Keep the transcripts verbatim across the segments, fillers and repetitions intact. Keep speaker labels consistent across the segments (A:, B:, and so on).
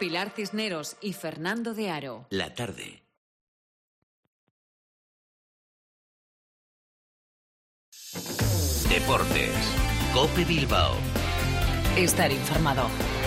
A: Pilar Cisneros y Fernando de Aro.
B: La tarde. Deportes. COPE Bilbao.
A: Estar informado.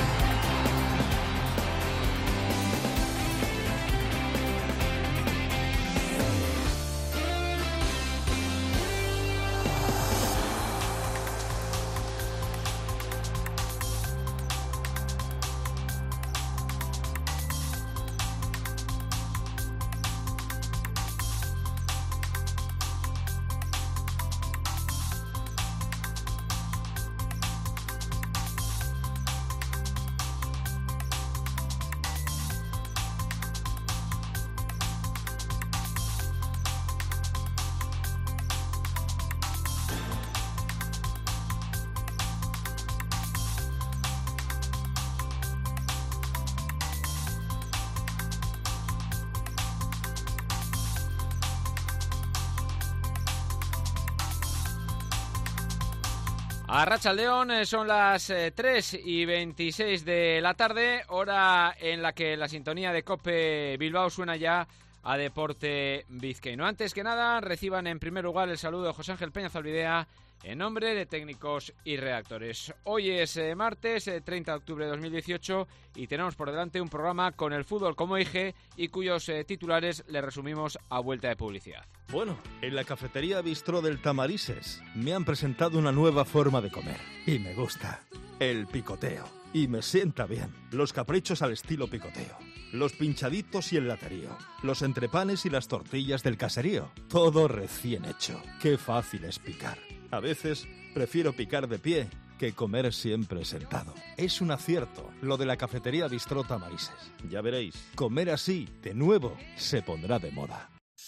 C: Arratsaldeon, son las eh, tres y veintiséis de la tarde, hora en la que la sintonía de COPE Bilbao suena ya a Deporte Vizcaíno. Antes que nada, reciban en primer lugar el saludo de José Ángel Peña Zalbidea en nombre de técnicos y redactores. Hoy es eh, martes, eh, treinta de octubre de dos mil dieciocho, y tenemos por delante un programa con el fútbol como eje y cuyos eh, titulares le resumimos a vuelta de publicidad.
D: Bueno, en la cafetería Bistró del Tamarises me han presentado una nueva forma de comer y me gusta. El picoteo. Y me sienta bien. Los caprichos al estilo picoteo. Los pinchaditos y el laterío. Los entrepanes y las tortillas del caserío. Todo recién hecho. Qué fácil es picar. A veces prefiero picar de pie que comer siempre sentado. Es un acierto lo de la cafetería Bistró Tamarises. Ya veréis, comer así, de nuevo, se pondrá de moda.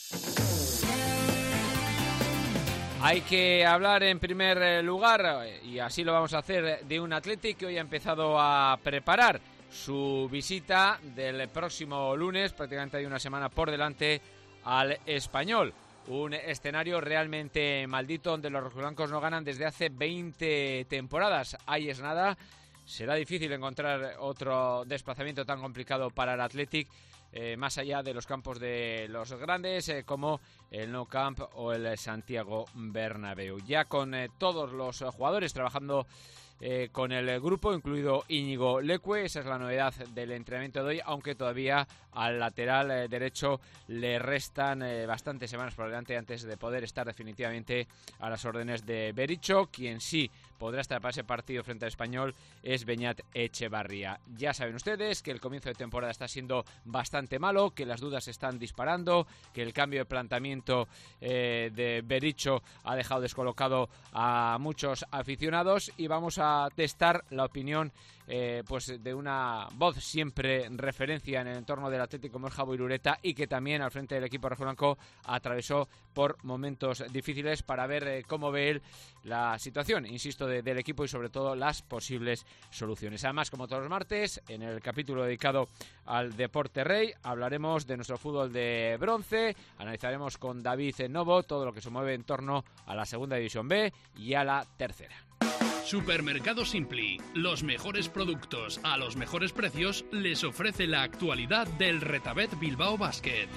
C: Hay que hablar en primer lugar, y así lo vamos a hacer, de un Athletic que hoy ha empezado a preparar su visita del próximo lunes, prácticamente hay una semana por delante, al Español. Un escenario realmente maldito donde los rojiblancos no ganan desde hace veinte temporadas. Ahí es nada. Será difícil encontrar otro desplazamiento tan complicado para el Athletic, eh, más allá de los campos de los grandes, eh, como el Nou Camp o el Santiago Bernabéu. Ya con eh, todos los jugadores trabajando Eh, con el grupo, incluido Íñigo Leque. Esa es la novedad del entrenamiento de hoy, aunque todavía al lateral eh, derecho le restan eh, bastantes semanas por delante antes de poder estar definitivamente a las órdenes de Berizzo. Quien sí podrá estar para ese partido frente al Español es Beñat Echevarría. Ya saben ustedes que el comienzo de temporada está siendo bastante malo, que las dudas se están disparando, que el cambio de planteamiento eh, de Berizzo ha dejado descolocado a muchos aficionados, y vamos a a testar la opinión eh, pues de una voz siempre referencia en el entorno del Atlético como es Javo Irureta, y que también al frente del equipo rojiblanco atravesó por momentos difíciles, para ver eh, cómo ve él la situación, insisto, de, del equipo y sobre todo las posibles soluciones. Además, como todos los martes, en el capítulo dedicado al Deporte Rey hablaremos de nuestro fútbol de bronce, analizaremos con David Novo todo lo que se mueve en torno a la segunda división B y a la tercera.
E: Supermercado Simpli, los mejores productos a los mejores precios, les ofrece la actualidad del Retabet Bilbao Basket.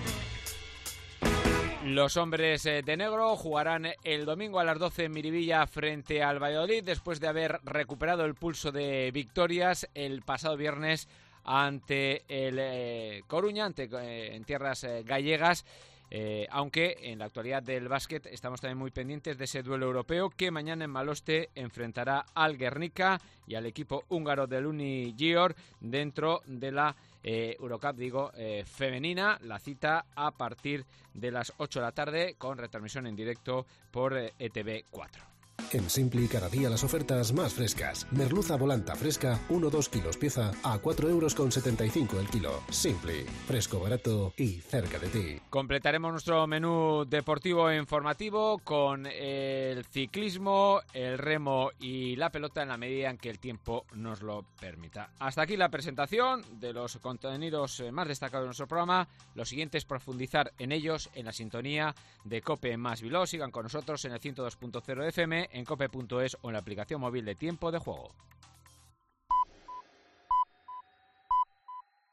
C: Los hombres de negro jugarán el domingo a las doce en Miribilla frente al Valladolid, después de haber recuperado el pulso de victorias el pasado viernes ante el eh, Coruña, ante, eh, en tierras eh, gallegas. Eh, aunque en la actualidad del básquet estamos también muy pendientes de ese duelo europeo que mañana en Maloste enfrentará al Guernica y al equipo húngaro del Unigior dentro de la eh, Eurocup, digo, eh, femenina. La cita a partir de las ocho de la tarde con retransmisión en directo por eh, E T V cuatro.
F: En Simpli cada día las ofertas más frescas. Merluza volanta fresca, uno a dos kilos pieza a cuatro euros con setenta y cinco el kilo. Simpli, fresco, barato y cerca de ti.
C: Completaremos nuestro menú deportivo e informativo con el ciclismo, el remo y la pelota en la medida en que el tiempo nos lo permita. Hasta aquí la presentación de los contenidos más destacados de nuestro programa. Lo siguiente es profundizar en ellos en la sintonía de COPE más Bilbao. Sigan con nosotros en el ciento dos punto cero F M, en cope punto es o en la aplicación móvil de Tiempo de Juego.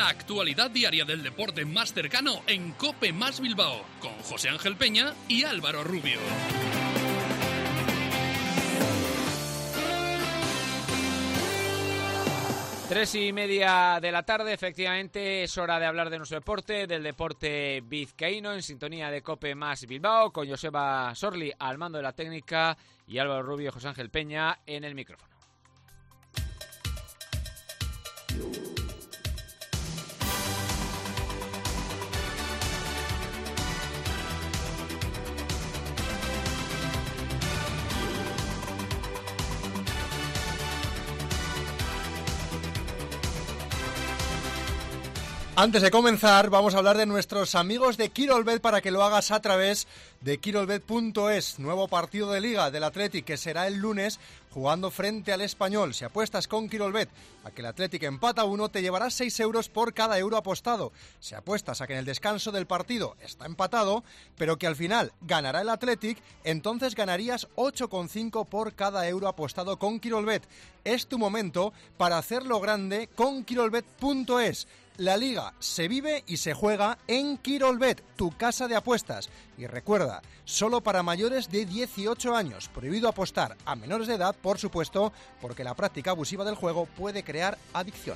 E: La actualidad diaria del deporte más cercano en COPE Más Bilbao, con José Ángel Peña y Álvaro Rubio.
C: Tres y media de la tarde, efectivamente, es hora de hablar de nuestro deporte, del deporte vizcaíno, en sintonía de COPE Más Bilbao, con Joseba Sorli al mando de la técnica y Álvaro Rubio y José Ángel Peña en el micrófono.
G: Antes de comenzar, vamos a hablar de nuestros amigos de Quirolbet para que lo hagas a través de Quirolbet punto es. Nuevo partido de Liga del Athletic que será el lunes jugando frente al Español. Si apuestas con Quirolbet a que el Athletic empata uno, te llevarás seis euros por cada euro apostado. Si apuestas a que en el descanso del partido está empatado, pero que al final ganará el Athletic, entonces ganarías ocho coma cinco por cada euro apostado con Quirolbet. Es tu momento para hacerlo grande con Quirolbet punto es. La Liga se vive y se juega en Quirolbet, tu casa de apuestas. Y recuerda, solo para mayores de dieciocho años. Prohibido apostar a menores de edad, por supuesto, porque la práctica abusiva del juego puede crear adicción.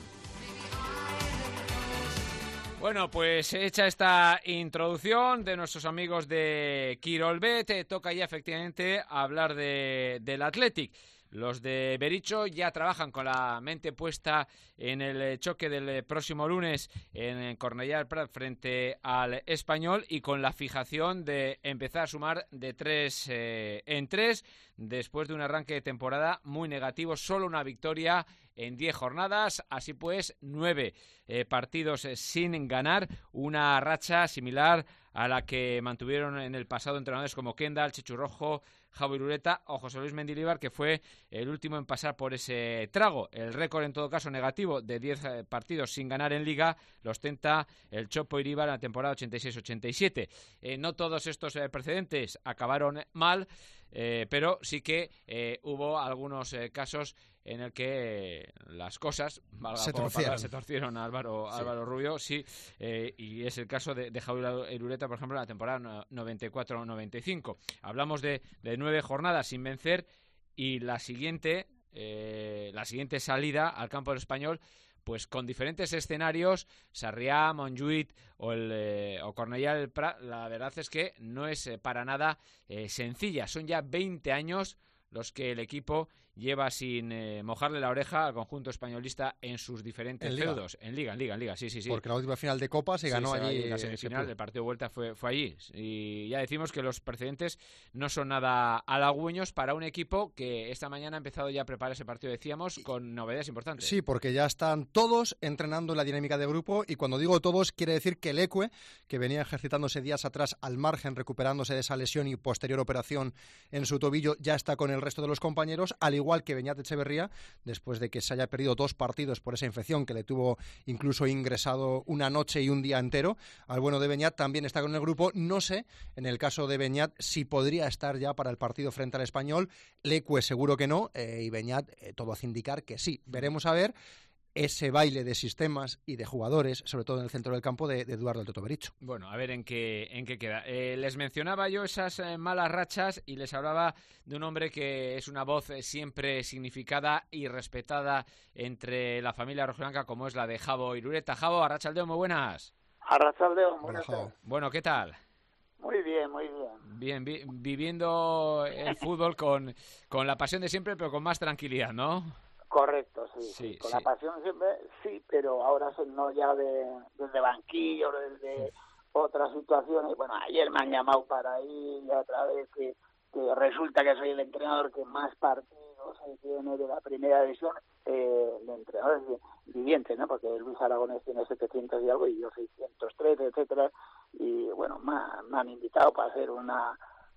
C: Bueno, pues hecha esta introducción de nuestros amigos de Quirolbet, eh, toca ya efectivamente hablar de, del Athletic. Los de Bericho ya trabajan con la mente puesta en el choque del próximo lunes en Cornellà del Prat frente al Español y con la fijación de empezar a sumar de tres eh, en tres después de un arranque de temporada muy negativo, solo una victoria en diez jornadas, así pues nueve eh, partidos eh, sin ganar, una racha similar a la que mantuvieron en el pasado entrenadores como Kendall, Chechu Rojo, Javi Irureta o José Luis Mendilibar, que fue el último en pasar por ese trago. El récord, en todo caso, negativo de diez partidos sin ganar en Liga lo ostenta el Chopo Iribar en la temporada ochenta y seis ochenta y siete. Eh, no todos estos eh, precedentes acabaron mal, eh, pero sí que eh, hubo algunos eh, casos en el que eh, las cosas valga
G: se,
C: por
G: torcieron.
C: Palabra, se torcieron a Álvaro, sí. Álvaro Rubio, sí, eh, y es el caso de, de Javier Irureta, por ejemplo, en la temporada noventa y cuatro noventa y cinco. Hablamos de, de nueve jornadas sin vencer y la siguiente, eh, la siguiente salida al campo del Español, pues con diferentes escenarios, Sarriá, Montjuïc o, el, eh, o Cornellà del Prat, la verdad es que no es eh, para nada eh, sencilla. Son ya veinte años los que el equipo lleva sin eh, mojarle la oreja al conjunto españolista en sus diferentes
G: ¿En
C: feudos. En Liga, en Liga, en Liga, sí, sí, sí.
G: Porque la última final de Copa se
C: sí,
G: ganó
C: se
G: allí.
C: En la semifinal, el partido de vuelta fue, fue allí. Y ya decimos que los precedentes no son nada halagüeños para un equipo que esta mañana ha empezado ya a preparar ese partido, decíamos, con novedades importantes.
G: Sí, porque ya están todos entrenando en la dinámica de grupo, y cuando digo todos, quiere decir que Leque, que venía ejercitándose días atrás al margen, recuperándose de esa lesión y posterior operación en su tobillo, ya está con el resto de los compañeros, al igual que Beñat Echeverría, después de que se haya perdido dos partidos por esa infección que le tuvo incluso ingresado una noche y un día entero. Al bueno de Beñat también está con el grupo. No sé, en el caso de Beñat, si podría estar ya para el partido frente al Español. Leque seguro que no, eh, y Beñat eh, todo hace indicar que sí. Veremos a ver ese baile de sistemas y de jugadores, sobre todo en el centro del campo, de, de Eduardo el Toto Bericho.
C: Bueno, a ver en qué en qué queda. Eh, les mencionaba yo esas eh, malas rachas y les hablaba de un hombre que es una voz eh, siempre significada y respetada entre la familia rojiblanca, como es la de Javo Irureta. Javo, arratsaldeon, muy buenas.
H: Arratsaldeon, buenas tardes.
C: Bueno, ¿qué tal?
H: Muy bien, muy bien.
C: Bien, vi- viviendo el fútbol con, con la pasión de siempre, pero con más tranquilidad, ¿no?
H: Correcto, sí,
C: Sí,
H: sí. Con
C: sí.
H: la pasión siempre, sí, pero ahora son no ya de, desde banquillo, desde sí. Otras situaciones. Bueno, ayer me han llamado para ir y otra vez que, que resulta que soy el entrenador que más partidos tiene de la primera división, eh, el entrenador es viviente, ¿no? Porque Luis Aragonés tiene setecientos y algo y yo seiscientos tres, etcétera. Y bueno, me, me han invitado para hacer una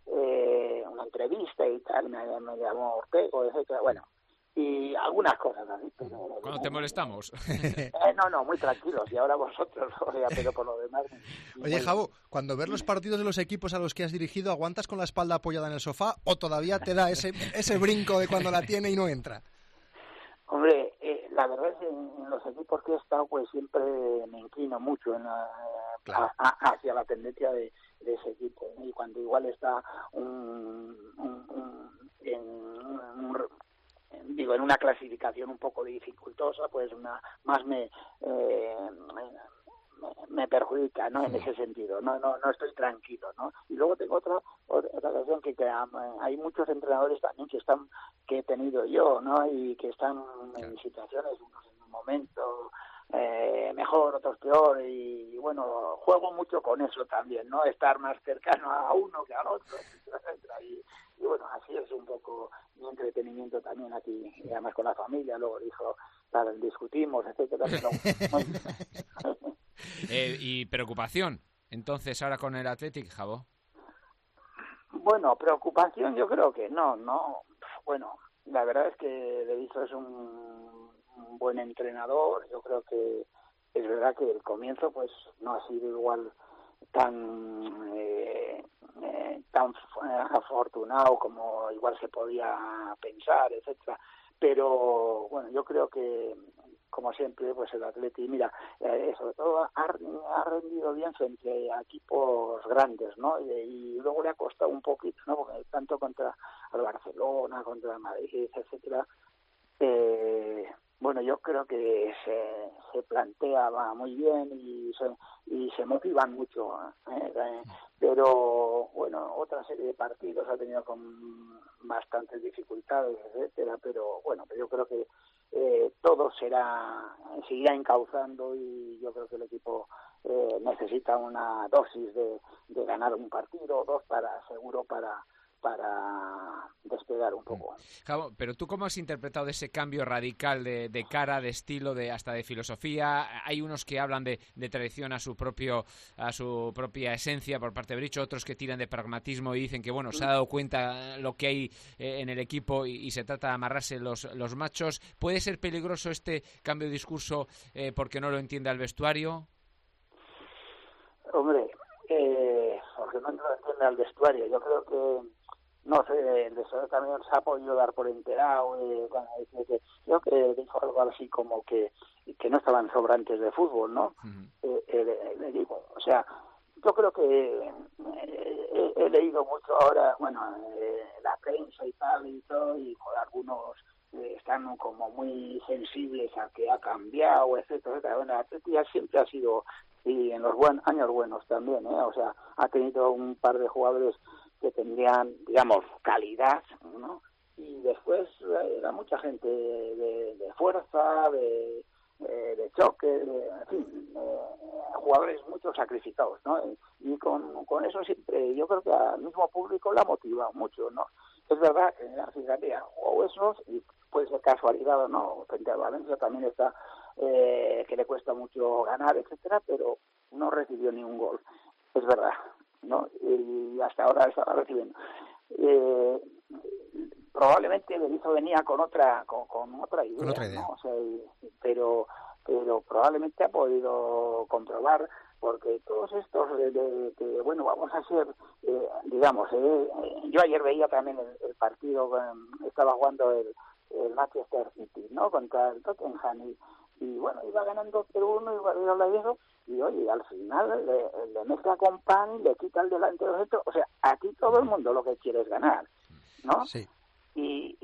H: eh, una entrevista y tal, me, me llamó Ortego, etcétera. Bueno, y algunas cosas así, pero...
C: Cuando te molestamos.
H: Eh, no, no, muy tranquilos, y ahora vosotros, o sea, pero por lo demás...
G: Oye, Javo, cuando ves los partidos de los equipos a los que has dirigido, ¿aguantas con la espalda apoyada en el sofá o todavía te da ese ese brinco de cuando la tiene y no entra?
H: Hombre, eh, la verdad es que en, en los equipos que he estado, pues siempre me inclino mucho en la, claro. a, a, hacia la tendencia de, de ese equipo, ¿no? Y cuando igual está un, un, un, en, un, digo, en una clasificación un poco dificultosa, pues una más me... Eh, me perjudica, ¿no? En ese sentido, no no no estoy tranquilo, ¿no? Y luego tengo otra otra cuestión que, que um, hay muchos entrenadores también que están que he tenido yo, ¿no? Y que están en situaciones, unos en un momento eh, mejor, otros peor, y, y bueno, juego mucho con eso también, ¿no? Estar más cercano a uno que al otro, etcétera, y, y bueno, así es un poco mi entretenimiento también aquí, y además con la familia, luego dijo, claro, discutimos, etcétera, pero
C: Eh, y preocupación, entonces, ahora con el Athletic, Jabo.
H: Bueno, preocupación yo creo que no, no. Bueno, la verdad es que De Viso es un, un buen entrenador. Yo creo que es verdad que el comienzo pues no ha sido igual tan eh, eh, tan afortunado como igual se podía pensar, etcétera. Pero bueno, yo creo que como siempre, pues el Atleti, mira, eh, sobre todo ha, ha rendido bien frente a equipos grandes, ¿no? Y, y luego le ha costado un poquito, ¿no? Porque tanto contra el Barcelona, contra el Madrid, etcétera. Eh, bueno, yo creo que se, se plantea va muy bien y se, y se motivan mucho, ¿eh? Eh, pero bueno, otra serie de partidos ha tenido con bastantes dificultades, etcétera, pero bueno, yo creo que eh, todo será seguirá encauzando y yo creo que el equipo eh, necesita una dosis de, de ganar un partido o dos para seguro para para despegar un poco.
C: Jabo, pero tú cómo has interpretado ese cambio radical de, de cara, de estilo, de hasta de filosofía. Hay unos que hablan de, de traición a su propio a su propia esencia por parte de Bricho, otros que tiran de pragmatismo y dicen que bueno, se ha dado cuenta lo que hay eh, en el equipo y, y se trata de amarrarse los, los machos. ¿Puede ser peligroso este cambio de discurso eh, porque no lo entiende al vestuario?
H: Hombre, eh, porque no lo entiende al vestuario. Yo creo que no sé, el deseo también se ha podido dar por enterado, eh, bueno, que, creo que dijo algo así como que, que no estaban sobrantes de fútbol, ¿no? Uh-huh. eh, eh, le digo, o sea, yo creo que eh, he, he leído mucho ahora, bueno, eh, la prensa y tal y todo, y joder, algunos eh, están como muy sensibles a que ha cambiado, etcétera, etcétera. Bueno, la Atleti siempre ha sido, y en los buen, años buenos también, ¿eh? O sea, ha tenido un par de jugadores que tendrían, digamos, calidad, ¿no? Y después era mucha gente de, de fuerza, de, de, de choque, de, en fin, de, jugadores mucho sacrificados, ¿no? Y con, con eso siempre, yo creo que al mismo público la ha motivado mucho, ¿no? Es verdad que en la fíjate han jugado esos, y puede ser casualidad o no, frente a Valencia también está, eh, que le cuesta mucho ganar, etcétera, pero no recibió ni un gol, es verdad, ¿no? Y hasta ahora estaba recibiendo. Eh, probablemente Berizzo venía con otra con, con otra idea,
G: con otra idea.
H: ¿no? O sea, pero pero probablemente ha podido comprobar, porque todos estos de, de, de bueno, vamos a hacer, eh, digamos, eh, yo ayer veía también el, el partido, eh, estaba jugando el, el Manchester City, ¿no? Contra el Tottenham y, y bueno, iba ganando cero uno y Guardiola y eso, y oye, al final le, le mezcla con pan, le quita el delantero, etcétera. O sea, aquí todo el mundo lo que quiere es ganar, ¿no?
G: Sí.
H: Y,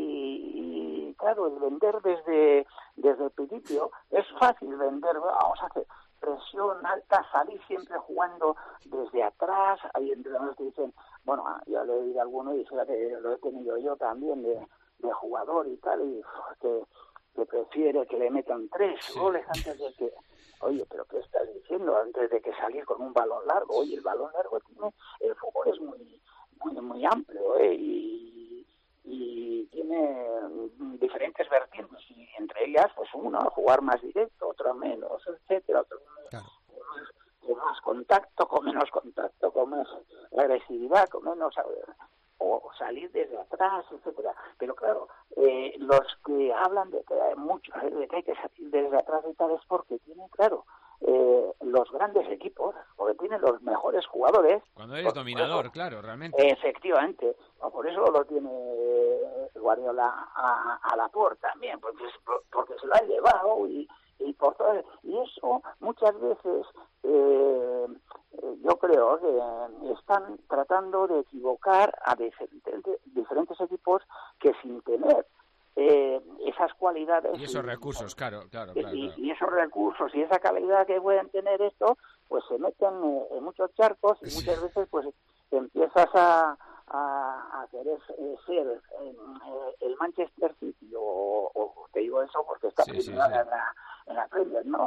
H: y, y claro, el vender desde desde el principio es fácil vender, vamos a hacer presión alta, salir siempre jugando desde atrás. Hay entrenadores que dicen, bueno, ya le he oído a alguno y fíjate, lo he tenido yo también de, de jugador y tal, y que, que prefiere que le metan tres sí. goles antes de que... Oye, pero ¿qué estás diciendo? Antes de que salir con un balón largo. Oye, el balón largo tiene... El fútbol es muy muy, muy amplio, ¿eh? Y, y tiene diferentes vertientes. Y entre ellas, pues uno, jugar más directo, otro menos, etcétera. Otro claro. con, más, con más contacto, con menos contacto, con más agresividad, con menos... o salir desde atrás, etcétera. Pero claro, eh, los que hablan de que hay mucho, de que hay que salir desde atrás y tal, es porque tienen, claro, eh, los grandes equipos, porque tienen los mejores jugadores.
C: Cuando eres dominador, eso, claro, realmente.
H: Efectivamente, por eso lo tiene Guardiola a, a Laporte también, porque, porque se lo ha llevado y, y por todo, y eso muchas veces eh, yo creo que están tratando de equivocar a diferentes, diferentes equipos que sin tener eh, esas cualidades
C: y esos recursos, claro, claro, claro,
H: y,
C: claro.
H: y esos recursos y esa calidad que pueden tener esto, pues se meten eh, en muchos charcos y muchas
C: Sí.
H: veces pues empiezas a a, a querer eh, ser eh, el Manchester City o, o te digo eso porque está
C: Sí, sí,
H: primero
C: sí.
H: en la en la Premier, ¿no?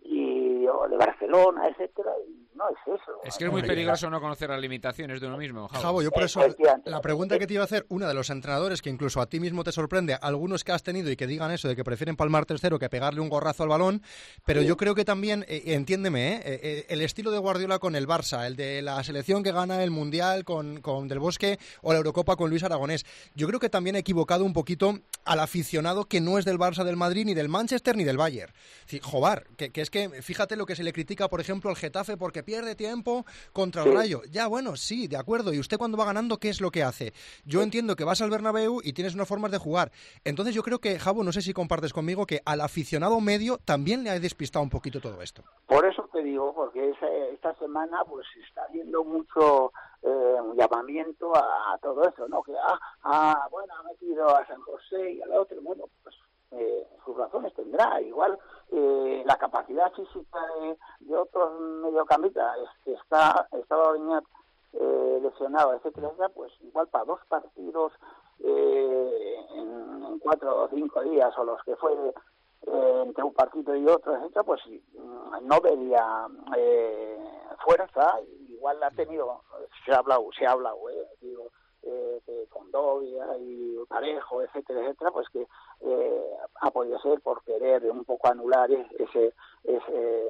H: Y o de Barcelona, etcétera, y no es eso.
C: Es que es muy peligroso no conocer las limitaciones de uno mismo, Javo.
G: Javo, yo por eso
H: Efectivamente.
G: la pregunta que te iba a hacer, una de los entrenadores que incluso a ti mismo te sorprende, algunos que has tenido y que digan eso de que prefieren palmar tercero que pegarle un gorrazo al balón, pero yo creo que también, eh, entiéndeme, eh, eh, el estilo de Guardiola con el Barça, el de la selección que gana el Mundial con, con Del Bosque o la Eurocopa con Luis Aragonés, yo creo que también ha equivocado un poquito al aficionado que no es del Barça, del Madrid, ni del Manchester, ni del Bayern. Sí, Jobar, que, que es que fíjate lo que se le critica, por ejemplo, al Getafe porque pierde tiempo contra el
H: Sí.
G: Rayo. Ya, bueno, sí, de acuerdo. ¿Y usted cuando va ganando qué es lo que hace? Yo entiendo que vas al Bernabéu y tienes unas formas de jugar. Entonces yo creo que, Javo, no sé si compartes conmigo, que al aficionado medio también le ha despistado un poquito todo esto.
H: Por eso te digo, porque esa, esta semana pues está habiendo mucho eh, llamamiento a, a todo eso, ¿no? Que, ah, ah, bueno, ha metido a San José y al otro, bueno, pues eh, sus razones tendrá. Igual eh, la capacidad física de, de otros mediocampistas es que está, estaba Beñat eh, lesionado, etcétera, etcétera, pues igual para dos partidos eh, en, en cuatro o cinco días o los que fue eh, entre un partido y otro, etcétera, pues no vería eh, fuerza. Igual ha tenido, se ha hablado, se ha hablado, eh, digo, eh, que con Dobia y Parejo, etcétera, etcétera, pues que eh, ha podido ser por querer un poco anular ese, ese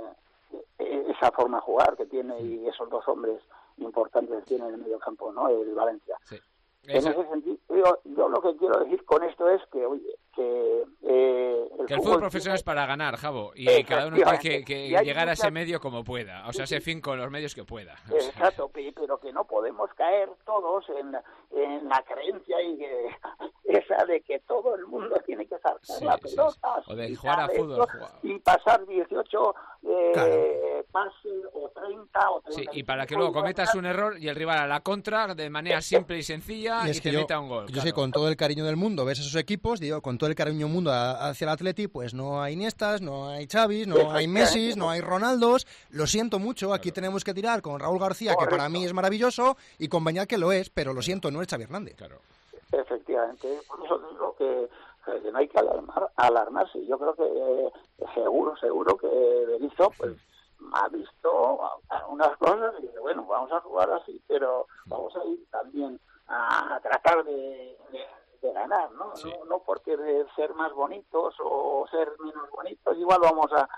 H: esa forma de jugar que tiene y esos dos hombres importantes que tiene en el medio campo, ¿no? El Valencia.
C: Sí.
H: En
C: Esa-
H: ese sentido, yo, yo lo que quiero decir con esto es que, oye, que eh, el
C: Que el fútbol profesional es para ganar, Javo, y cada uno tiene que, que
H: Y hay
C: llegar a ese
H: muchas-
C: medio como pueda, o sea, ese fin con los medios que pueda. O sea,
H: Exacto, pe- pero que no podemos caer todos en, en la creencia y que, esa de que todo el mundo tiene que sacar
C: Sí,
H: la
C: sí,
H: pelota
C: sí. O de
H: y
C: jugar a
H: tal,
C: fútbol,
H: esto,
C: jugar.
H: y pasar dieciocho eh,
G: Claro.
H: pases o treinta o
C: sí,
H: treinta
C: y para que luego cometas un error y el rival a la contra de manera simple y sencilla
G: Y
C: y,
G: es que
C: te
G: yo,
C: meta un gol.
G: yo
C: claro.
G: sé, con todo el cariño del mundo, ves a esos equipos, digo, con todo el cariño del mundo a- hacia el Atleti, pues no hay Iniestas, no hay Xavis, no hay Messi, no hay Ronaldos. Lo siento mucho, aquí tenemos que tirar con Raúl García, que para mí es maravilloso, y con Beñat, que lo es, pero lo siento, no es Xavi Hernández.
C: Claro.
H: Efectivamente, por eso digo que, que no hay que alarmar, alarmarse. Yo creo que eh, seguro, seguro que Berizzo pues ha visto unas cosas y dice, bueno, vamos a jugar así, pero vamos a ir también a tratar de, de, de ganar, ¿no?
C: Sí.
H: ¿no? No por querer ser más bonitos o ser menos bonitos, igual vamos a,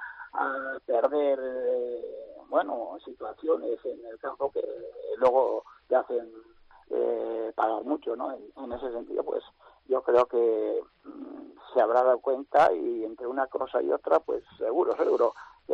H: a perder, eh, bueno, situaciones en el campo que luego te hacen eh, pagar mucho, ¿no? En, en ese sentido, pues yo creo que mm, se habrá dado cuenta y entre una cosa y otra, pues seguro, seguro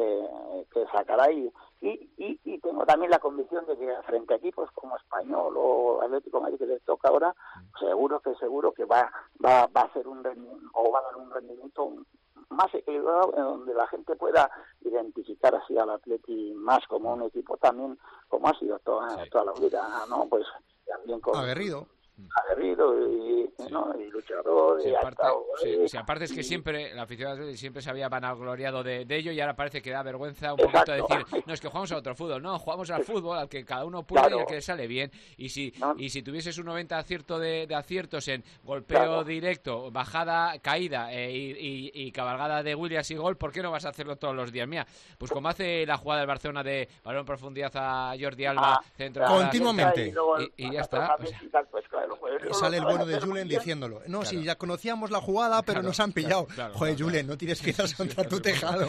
H: eh, que sacará y, y, y, y tengo también la convicción de que frente a equipos como Español o Atlético de Madrid que les toca ahora, seguro que seguro que va va, va a hacer un rendimiento o va a dar un rendimiento más equilibrado en donde la gente pueda identificar así al Atleti más como un equipo también como ha sido toda,
C: Sí.
H: toda la vida, ¿no? Pues también con
G: Aguerrido.
H: aguerrido y, ¿no? y luchador
C: Sí,
H: y
C: aparte,
H: hasta,
C: sí,
H: eh,
C: sí, aparte es que
H: y-
C: siempre, la afición del Atleti siempre se había vanagloriado de, de ello y ahora parece que da vergüenza un poquito
H: Exacto.
C: decir, no, es que jugamos a otro fútbol, no, jugamos al fútbol al que cada uno puede
H: Claro.
C: y al que le sale bien. Y si
H: No.
C: y si tuvieses un noventa acierto de, de aciertos en golpeo
H: Claro.
C: directo, bajada, caída eh, y, y- y cabalgada de Williams y gol, ¿por qué no vas a hacerlo todos los días? Mira, pues como hace la jugada del Barcelona de balón en profundidad a Jordi Alba,
H: Ah,
C: centro
H: claro,
G: Continuamente.
H: y luego
C: Y- y ya
H: el
C: está, o sea.
H: y tal, pues, claro, pues,
G: Y
H: eso
G: sale el
H: lo
G: bueno
H: saben
G: de
H: hacer
G: Julen
H: muy bien.
G: diciéndolo. No,
C: Claro.
G: sí, ya conocíamos la jugada, pero
C: Claro,
G: nos han pillado.
C: claro,
G: Joder,
C: claro,
G: Julen, no tires piedras contra tu tejado.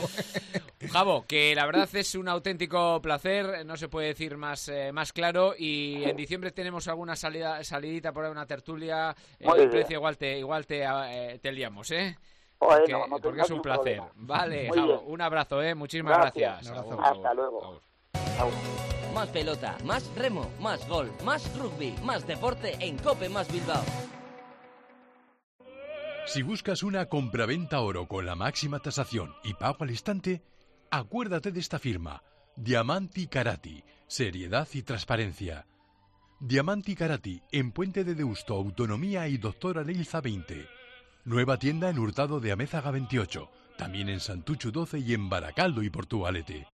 C: Javo, que la verdad es un auténtico placer, no se puede decir más eh, más claro, y en diciembre tenemos alguna salida salidita por ahí, una tertulia, eh,
H: Muy
C: el
H: bien.
C: precio igual te igual te, eh, te liamos, ¿eh?
H: Joder,
C: Porque,
H: no, no
C: porque
H: tengas
C: es un
H: ningún
C: placer.
H: problema.
C: Vale,
H: Muy
C: Javo,
H: bien.
C: un abrazo, ¿eh? Muchísimas
H: Gracias.
C: gracias.
G: Un abrazo.
C: Agur,
H: Hasta
C: agur,
H: luego.
C: agur.
H: Chao.
I: Más pelota, más remo, más gol, más rugby, más deporte en Cope Más Bilbao.
J: Si buscas una compraventa oro con la máxima tasación y pago al instante, acuérdate de esta firma, Diamanti Carati, seriedad y transparencia. Diamanti Carati, en Puente de Deusto, Autonomía y Doctora Leilza veinte. Nueva tienda en Hurtado de Amézaga veintiocho, también en Santuchu doce y en Baracaldo y Portugalete.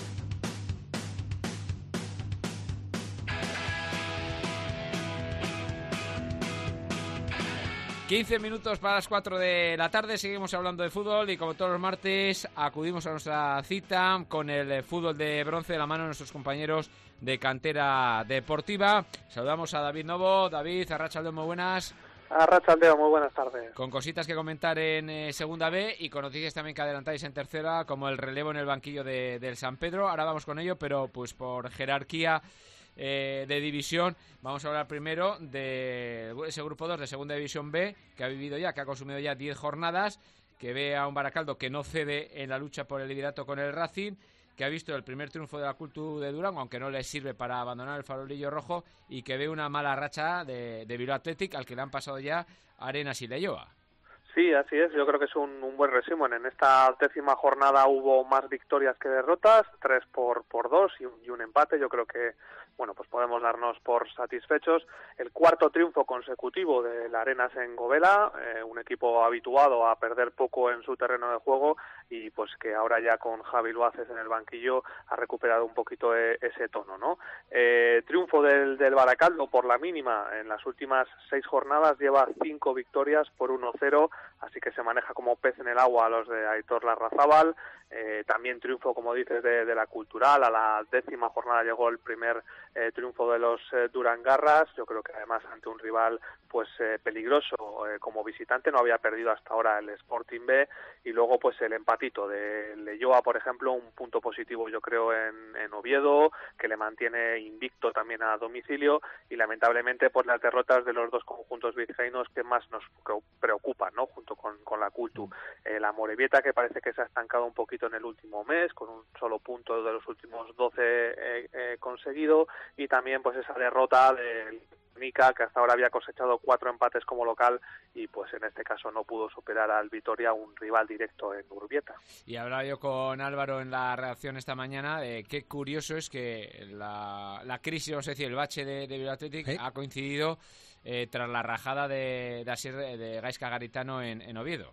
C: quince minutos para las cuatro de la tarde, seguimos hablando de fútbol y como todos los martes acudimos a nuestra cita con el fútbol de bronce de la mano de nuestros compañeros de Cantera Deportiva. Saludamos a David Novo. David, arratsaldeon, muy buenas.
K: Arratsaldeon, muy buenas tardes.
C: Con cositas que comentar en eh, Segunda B y con noticias también que adelantáis en Tercera, como el relevo en el banquillo de, del San Pedro. Ahora vamos con ello, pero pues por jerarquía Eh, de división, vamos a hablar primero de ese grupo dos de Segunda División B, que ha vivido ya, que ha consumido ya diez jornadas, que ve a un Baracaldo que no cede en la lucha por el liderato con el Racing, que ha visto el primer triunfo de la Cultu de Durango, aunque no le sirve para abandonar el farolillo rojo, y que ve una mala racha de, de Bilbao Athletic, al que le han pasado ya Arenas y Leioa.
K: Sí, así es, yo creo que es un, un buen resumen. En esta décima jornada hubo más victorias que derrotas, tres por, por dos y un, y un empate. Yo creo que, bueno, pues podemos darnos por satisfechos. El cuarto triunfo consecutivo de la Arenas en Govela, eh, un equipo habituado a perder poco en su terreno de juego y pues que ahora ya con Javi Luaces en el banquillo ha recuperado un poquito e, ese tono, ¿no? Eh, triunfo del, del Baracaldo por la mínima. En las últimas seis jornadas lleva cinco victorias por uno cero, así que se maneja como pez en el agua a los de Aitor Larrazábal. Eh, también triunfo, como dices, de, de la Cultural. A la décima jornada llegó el primer eh, triunfo de los eh, Durangarras. Yo creo que además ante un rival pues eh, peligroso eh, como visitante, no había perdido hasta ahora el Sporting B. Y luego pues el empatito de Leioa, por ejemplo, un punto positivo yo creo en, en Oviedo, que le mantiene invicto también a domicilio, y lamentablemente pues las derrotas de los dos conjuntos vizcaínos que más nos preocupan, ¿no? Junto con, con la Cultu. Eh, la Amorebieta, que parece que se ha estancado un poquito en el último mes, con un solo punto de los últimos doce eh, eh, conseguido, y también pues esa derrota del Nica, que hasta ahora había cosechado cuatro empates como local y pues en este caso no pudo superar al Vitoria, un rival directo en Urbieta.
C: Y hablaba yo con Álvaro en la redacción esta mañana, eh, qué curioso es que la, la crisis, vamos a decir, el bache de, de Bilbao Athletic ¿Eh? ha coincidido eh, tras la rajada de, de, Asier, de Gaizka Garitano en, en Oviedo.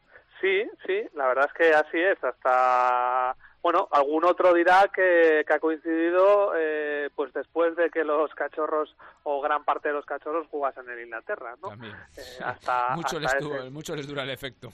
K: Sí, sí, la verdad es que así es. Hasta, bueno, algún otro dirá que, que ha coincidido eh, pues después de que los cachorros o gran parte de los cachorros jugasen en Inglaterra, ¿no?
C: También.
K: Eh, hasta,
C: mucho,
K: hasta
C: les
K: ese...
C: tuvo, mucho les dura el efecto.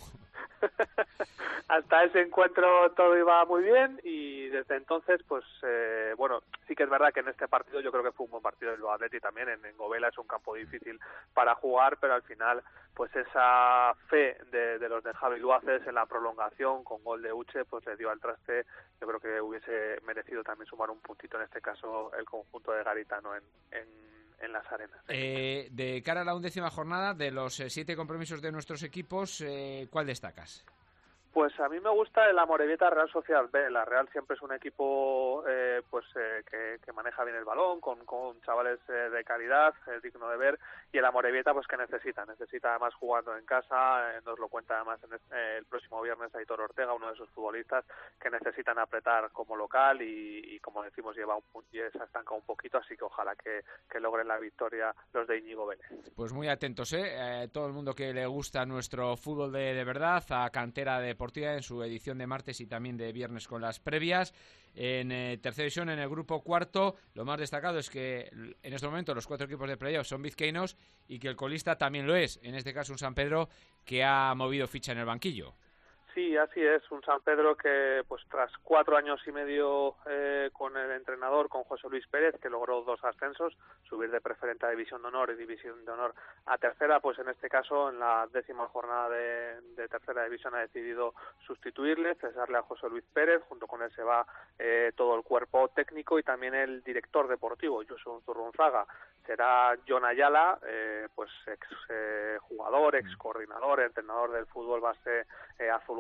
K: Hasta ese encuentro todo iba muy bien y desde entonces, pues, eh, bueno, sí que es verdad que en este partido yo creo que fue un buen partido del Bilbao Athletic también. En, en Govela es un campo difícil para jugar, pero al final, pues esa fe de, de los de Javi Luaces en la prolongación con gol de Uche, pues le dio al traste. Yo creo que hubiese merecido también sumar un puntito, en este caso, el conjunto de Garitano en, en, en las Arenas.
C: Eh, de cara a la undécima jornada, de los eh, siete compromisos de nuestros equipos, eh, ¿cuál destacas?
K: Pues a mí me gusta el Amorebieta Real Sociedad B. La Real siempre es un equipo eh, pues eh, que, que maneja bien el balón, con, con chavales eh, de calidad, eh, digno de ver, y el Amorebieta pues que necesita, necesita además jugando en casa, eh, nos lo cuenta además en este, eh, el próximo viernes Aitor Ortega, uno de sus futbolistas que necesitan apretar como local y, y como decimos lleva un, y se ha estancado un poquito, así que ojalá que, que logren la victoria los de Íñigo Vélez.
C: Pues muy atentos, ¿eh? eh todo el mundo que le gusta nuestro fútbol de, de verdad, a Cantera de en su edición de martes y también de viernes con las previas. En eh, tercera división, en el grupo cuarto, lo más destacado es que en este momento los cuatro equipos de playoff son vizcaínos y que el colista también lo es, en este caso un San Pedro que ha movido ficha en el banquillo.
K: Sí, así es, un San Pedro que pues tras cuatro años y medio eh, con el entrenador, con José Luis Pérez, que logró dos ascensos, subir de preferente a División de Honor y División de Honor a Tercera, pues en este caso en la décima jornada de, de Tercera División ha decidido sustituirle, cesarle a José Luis Pérez, junto con él se va eh, todo el cuerpo técnico y también el director deportivo, Josu Zurrunzaga. Será John Ayala, eh, pues ex eh, jugador, ex coordinador, entrenador del fútbol base eh, azul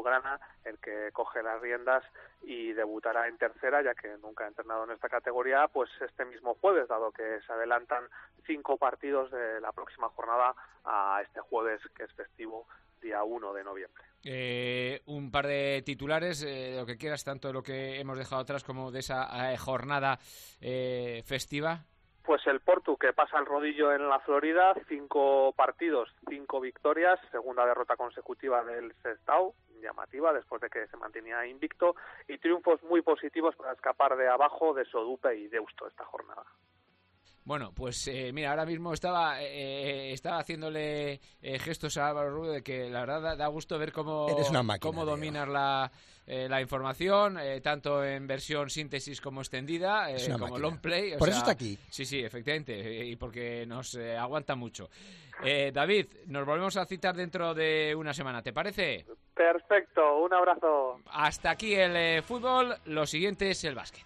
K: azulgrana el que coge las riendas y debutará en tercera, ya que nunca ha entrenado en esta categoría, pues este mismo jueves, dado que se adelantan cinco partidos de la próxima jornada a este jueves, que es festivo, día uno de noviembre.
C: Eh, un par de titulares, eh, lo que quieras, tanto de lo que hemos dejado atrás como de esa eh, jornada eh, festiva.
K: Pues el Portu, que pasa el rodillo en la Florida, cinco partidos, cinco victorias, segunda derrota consecutiva del Sestao, llamativa, después de que se mantenía invicto, y triunfos muy positivos para escapar de abajo de Sodupe y Deusto esta jornada.
C: Bueno, pues eh, mira, ahora mismo estaba eh, estaba haciéndole eh, gestos a Álvaro Rubio de que la verdad da, da gusto ver cómo,
G: Eres una máquina,
C: cómo dominas la, eh, la información, eh, tanto en versión síntesis como extendida, eh, como máquina. Long play. O
G: Por
C: sea,
G: eso está aquí.
C: Sí, sí, efectivamente, eh, y porque nos eh, aguanta mucho. Eh, David, nos volvemos a citar dentro de una semana, ¿te parece?
K: Perfecto, un abrazo.
C: Hasta aquí el eh, fútbol, lo siguiente es el básquet.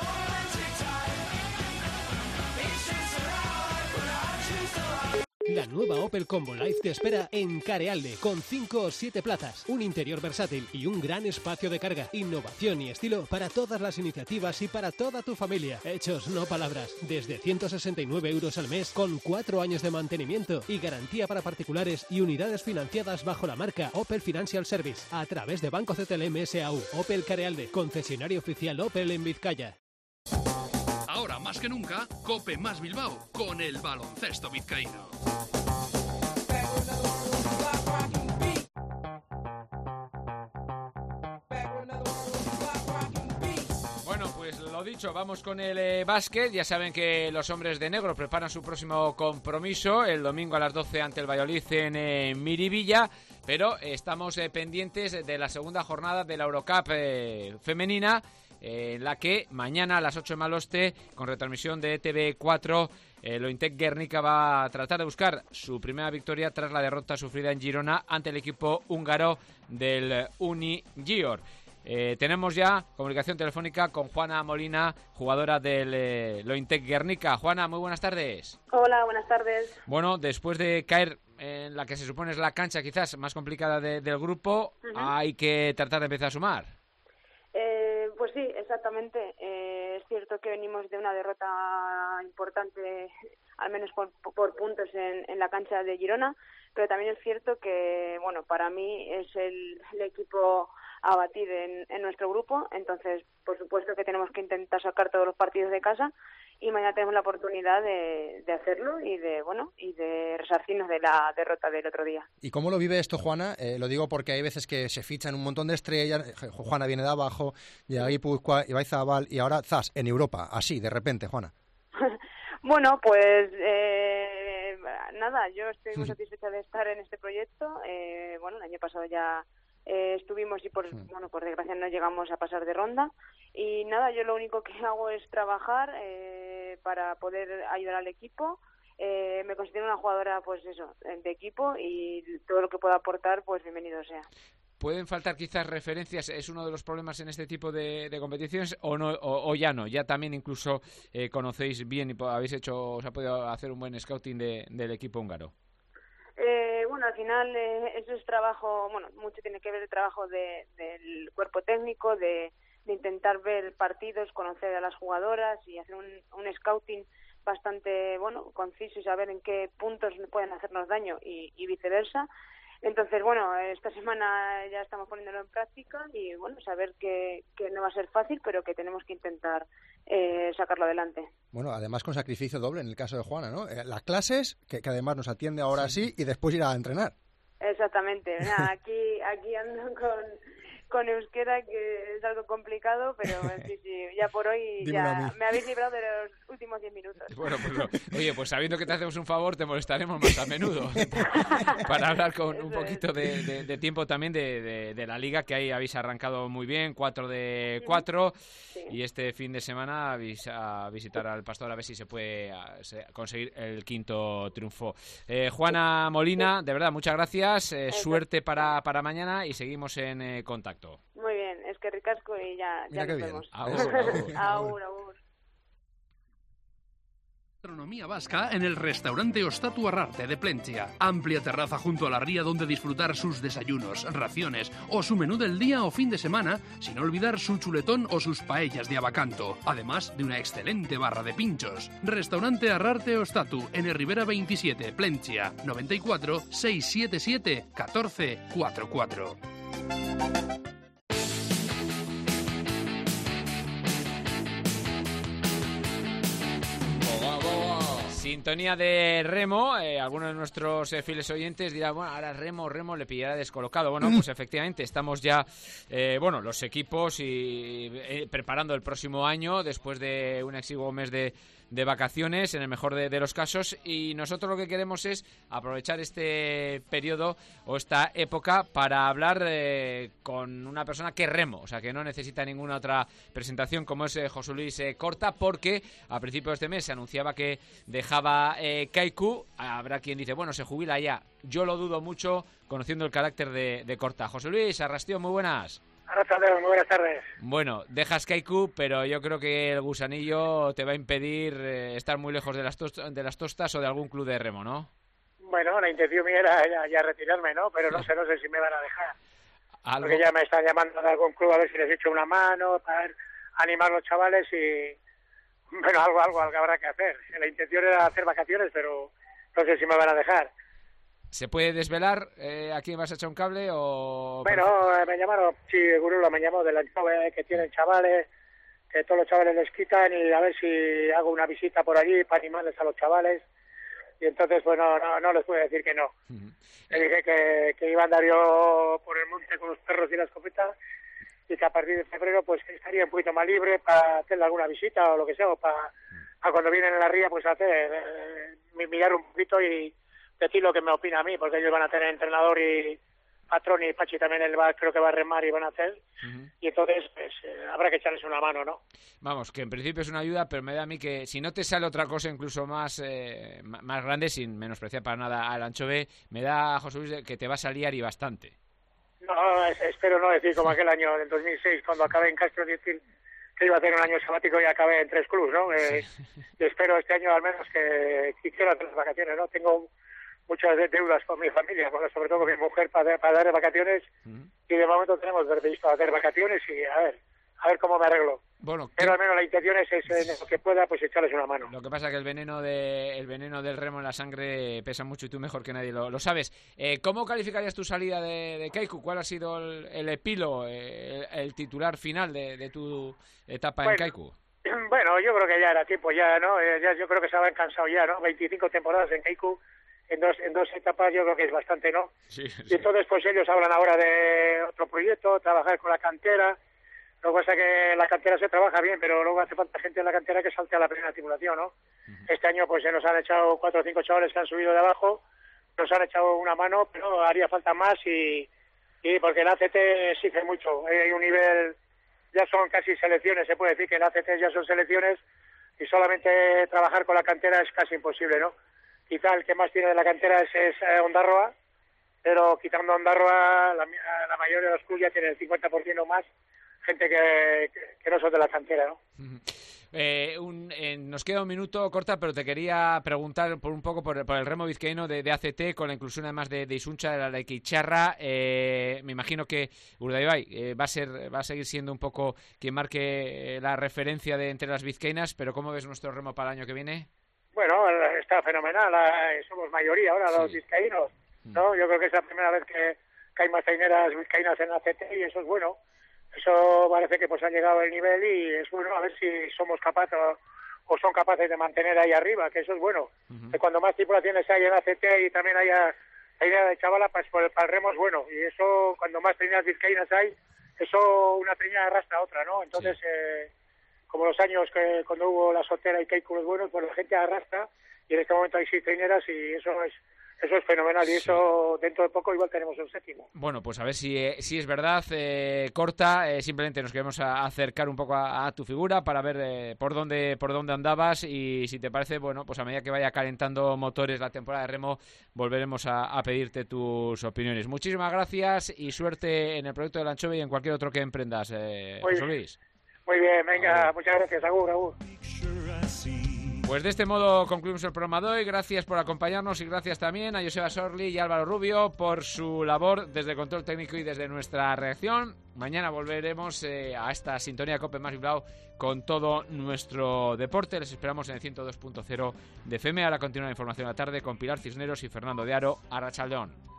L: La nueva Opel Combo Life te espera en Carealde, con cinco o siete plazas, un interior versátil y un gran espacio de carga, innovación y estilo para todas las iniciativas y para toda tu familia. Hechos, no palabras. Desde ciento sesenta y nueve euros al mes, con cuatro años de mantenimiento y garantía para particulares y unidades financiadas bajo la marca Opel Financial Service, a través de Banco C T L M S A U. Opel Carealde, concesionario oficial Opel en Vizcaya.
E: Ahora más que nunca, Cope más Bilbao con el baloncesto vizcaíno.
C: Bueno, pues lo dicho, vamos con el eh, básquet. Ya saben que los hombres de negro preparan su próximo compromiso el domingo a las doce ante el Valladolid en eh, Miribilla, pero eh, estamos eh, pendientes de la segunda jornada de la Eurocup eh, femenina, en la que mañana a las ocho de Maloste, con retransmisión de E T V cuatro, el Lointec Guernica va a tratar de buscar su primera victoria tras la derrota sufrida en Girona ante el equipo húngaro del Unigior. Eh, tenemos ya comunicación telefónica con Juana Molina, jugadora del eh, Lointec Guernica. Juana, muy buenas tardes.
M: Hola, buenas tardes.
C: Bueno, después de caer en la que se supone es la cancha quizás más complicada de, del grupo, uh-huh. hay que tratar de empezar a sumar.
M: Eh, pues sí, exactamente. Eh, es cierto que venimos de una derrota importante, al menos por, por puntos en, en la cancha de Girona, pero también es cierto que, bueno, para mí es el, el equipo a batir en, en nuestro grupo, entonces por supuesto que tenemos que intentar sacar todos los partidos de casa y mañana tenemos la oportunidad de, de hacerlo y de, bueno, y de resarcirnos de la derrota del otro día.
G: ¿Y cómo lo vive esto, Juana? Eh, lo digo porque hay veces que se fichan un montón de estrellas, Juana viene de abajo, llega Guipúzcoa, Ibaizabal y ahora zas, en Europa, así, de repente, Juana.
M: Bueno, pues eh, nada, yo estoy muy satisfecha de estar en este proyecto. Eh, bueno, el año pasado ya eh, estuvimos y por sí. bueno, por desgracia no llegamos a pasar de ronda. Y nada, yo lo único que hago es trabajar eh, para poder ayudar al equipo. Eh, me considero una jugadora, pues eso, de equipo, y todo lo que pueda aportar, pues bienvenido sea.
C: ¿Pueden faltar quizás referencias? ¿Es uno de los problemas en este tipo de, de competiciones o no o, o ya no? Ya también incluso eh, conocéis bien y habéis hecho, os ha podido hacer un buen scouting de, del equipo húngaro.
M: Eh, bueno, al final eh, eso es trabajo, bueno, mucho tiene que ver el trabajo de, del cuerpo técnico, de, de intentar ver partidos, conocer a las jugadoras y hacer un, un scouting bastante, bueno, conciso y saber en qué puntos pueden hacernos daño y, y viceversa. Entonces, bueno, esta semana ya estamos poniéndolo en práctica y, bueno, saber que, que no va a ser fácil, pero que tenemos que intentar eh, sacarlo adelante.
G: Bueno, además con sacrificio doble en el caso de Juana, ¿no? Eh, las clases, que, que además nos atiende ahora sí, y después ir a entrenar.
M: Exactamente. Nada, aquí, aquí ando con... con euskera, que es algo complicado, pero sí, sí, ya por hoy ya me habéis librado de los últimos diez minutos.
C: Bueno, pues lo, oye, pues sabiendo que te hacemos un favor, te molestaremos más a menudo para hablar con un poquito de, de, de tiempo también de, de, de la liga, que ahí habéis arrancado muy bien, cuatro de cuatro, sí. Y este fin de semana habéis a visitar al Pastor a ver si se puede a, se, conseguir el quinto triunfo. Eh, Juana Molina, de verdad, muchas gracias, eh, suerte para, para mañana y seguimos en eh, contacto.
M: Muy bien, es que ricasco y ya, ya nos vemos.
C: Agur, agur.
M: Agur, agur.
E: Gastronomía vasca en el restaurante Ostatu Arrarte de Plentzia. Amplia terraza junto a la ría donde disfrutar sus desayunos, raciones o su menú del día o fin de semana, sin olvidar su chuletón o sus paellas de abacanto, además de una excelente barra de pinchos. Restaurante Arrarte Ostatu en el Rivera veintisiete, Plentzia, noventa y cuatro, seiscientos setenta y siete, catorce cuarenta y cuatro.
C: Sintonía de Remo, eh, algunos de nuestros eh, fieles oyentes dirán, bueno, ahora Remo, Remo le pillará descolocado. Bueno, pues efectivamente, estamos ya, eh, bueno, los equipos y eh, preparando el próximo año, después de un exiguo mes de, de vacaciones, en el mejor de, de los casos, y nosotros lo que queremos es aprovechar este periodo o esta época para hablar eh, con una persona que remo, o sea, que no necesita ninguna otra presentación, como es eh, José Luis eh, Corta, porque a principios de este mes se anunciaba que dejaba eh, Kaiku. Habrá quien dice, bueno, se jubila ya. Yo lo dudo mucho, conociendo el carácter de, de Corta. José Luis Arrastío, muy buenas.
N: Arrastío, muy buenas tardes.
C: Bueno, dejas Kaiku, pero yo creo que el gusanillo te va a impedir eh, estar muy lejos de las, tos- de las tostas o de algún club de remo, ¿no?
N: Bueno, la intención mía era ya, ya retirarme, ¿no? Pero no sé, no sé si me van a dejar. ¿Algo? Porque ya me están llamando de algún club a ver si les echo una mano, para animar a los chavales y... Bueno, algo, algo, algo habrá que hacer. La intención era hacer vacaciones, pero no sé si me van a dejar.
C: ¿Se puede desvelar eh, a quién vas a echar un cable o...?
N: Bueno, eh, me llamaron, sí, Gurulo me llamó del Anchove, que tienen chavales, que todos los chavales les quitan y a ver si hago una visita por allí para animarles a los chavales. Y entonces, bueno, no, no les puedo decir que no. Uh-huh. Le dije que, que iba a andar yo por el monte con los perros y la escopeta y que a partir de febrero pues estaría un poquito más libre para hacerle alguna visita o lo que sea, o para, para cuando vienen en la ría pues hacer, eh, mirar un poquito y decir lo que me opina a mí, porque ellos van a tener entrenador y patrón y Pachi también él va, creo que va a remar y van a hacer, uh-huh. Y entonces pues eh, habrá que echarles una mano, ¿no?
C: Vamos, que en principio es una ayuda, pero me da a mí que si no te sale otra cosa incluso más eh, más grande, sin menospreciar para nada al Anchove, me da, José Luis, que te vas a liar y bastante.
N: No, espero no decir como aquel año en dos mil seis, cuando acabé en Castro, decir que iba a hacer un año sabático y acabé en tres clubs, ¿no? Eh, sí. Y espero este año al menos que, que quiero hacer las vacaciones, ¿no? Tengo muchas deudas con mi familia, bueno, sobre todo con mi mujer para, para dar vacaciones, uh-huh. Y de momento tenemos previsto hacer vacaciones y a ver, a ver cómo me arreglo.
C: Bueno,
N: pero al menos la intención es, es en lo que pueda pues echarles una mano.
C: Lo que pasa es que el veneno de el veneno del remo en la sangre pesa mucho y tú mejor que nadie lo, lo sabes. Eh, ¿Cómo calificarías tu salida de, de Kaiku? ¿Cuál ha sido el, el epílogo, el, el titular final de, de tu etapa
N: bueno,
C: en Kaiku?
N: Bueno, yo creo que ya era tiempo ya, ¿no? Eh, ya, yo creo que se habían cansado ya, ¿no? veinticinco temporadas en Kaiku, en dos en dos etapas yo creo que es bastante, ¿no?
C: Sí, sí.
N: Y entonces pues ellos hablan ahora de otro proyecto, trabajar con la cantera. Lo que pasa es que la cantera se trabaja bien, pero luego hace falta gente en la cantera que salte a la primera tripulación, ¿no? Uh-huh. Este año pues se nos han echado cuatro o cinco chavales que han subido de abajo, nos han echado una mano, pero haría falta más y, y porque el A C T exige mucho. Hay un nivel, ya son casi selecciones, se puede decir que el A C T ya son selecciones y solamente trabajar con la cantera es casi imposible, ¿no? Quizá el que más tiene de la cantera es, es eh, Ondarroa, pero quitando Ondarroa, la, la mayoría de los clubes ya tienen el cincuenta por ciento o más gente que, que, que no son de la cantera, ¿no?
C: Eh, un, eh, nos queda un minuto, Corta, pero te quería preguntar por un poco por, por el remo vizcaíno de, de A C T, con la inclusión además de, de Isuncha, de la Lequicharra. Eh, me imagino que Urdaibai eh, va a ser va a seguir siendo un poco quien marque la referencia de entre las vizcaínas, pero ¿cómo ves nuestro remo para el año que viene?
N: Bueno, está fenomenal, somos mayoría ahora los sí. vizcaínos, ¿no? Yo creo que es la primera vez que, que hay más traineras vizcaínas en A C T y eso es bueno. Eso parece que pues ha llegado el nivel y es bueno a ver si somos capaces o, o son capaces de mantener ahí arriba, que eso es bueno. Uh-huh. Que cuando más tripulaciones hay en A C T y también haya la idea de chavala, pues por el para el remo es bueno. Y eso, cuando más trineras vizcaínas hay, eso una trinera arrastra a otra, ¿no? Entonces, sí. eh, como los años que cuando hubo la Sotera y Kaiku los buenos, pues la gente arrastra y en este momento hay seis trineras y eso es Eso es fenomenal y sí. Eso dentro de poco igual tenemos un séptimo.
C: Bueno, pues a ver si, eh, si es verdad, eh, Corta, eh, simplemente nos queremos a, acercar un poco a, a tu figura para ver eh, por dónde por dónde andabas y si te parece, bueno, pues a medida que vaya calentando motores la temporada de remo, volveremos a, a pedirte tus opiniones. Muchísimas gracias y suerte en el proyecto del Anchove y en cualquier otro que emprendas, eh, José Luis.
N: Muy bien, venga, muchas gracias, agur, agur.
C: Pues de este modo concluimos el programa de hoy. Gracias por acompañarnos y gracias también a Joseba Sorli y Álvaro Rubio por su labor desde el control técnico y desde nuestra reacción. Mañana volveremos eh, a esta sintonía Cope más Bilbao con todo nuestro deporte. Les esperamos en el ciento dos punto cero de F M. Ahora continúa la información de la tarde con Pilar Cisneros y Fernando de Aro. Arratsaldeon.